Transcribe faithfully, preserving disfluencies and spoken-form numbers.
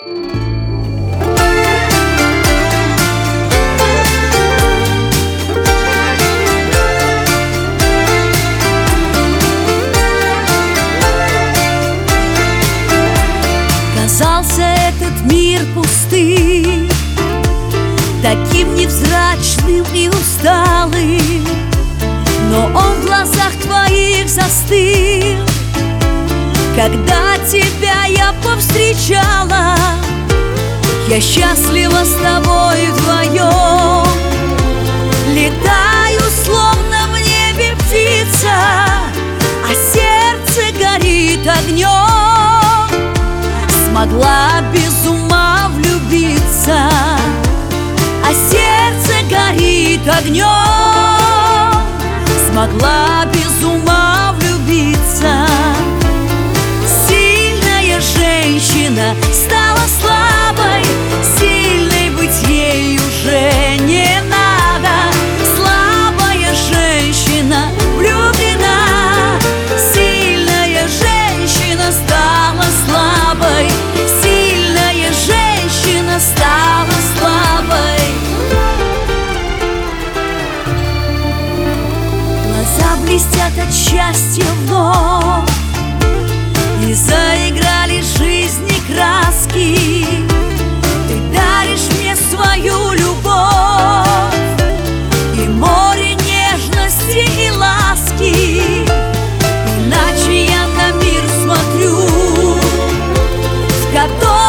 Казался этот мир пустым, таким невзрачным и усталым, но он в глазах твоих застыл, когда тебя я повстречала. Я счастлива с тобой вдвоем, летаю, словно в небе птица, а сердце горит огнем. Смогла без ума влюбиться, а сердце горит огнем. Смогла без ума влюбиться. Сильная женщина стала слабой, сильной быть ей уже не надо. Слабая женщина влюблена, сильная женщина стала слабой, сильная женщина стала слабой. Глаза блестят от счастья вновь, и заиграли жизни краски. Ты даришь мне свою любовь и море нежности и ласки. Иначе я на мир смотрю, в котором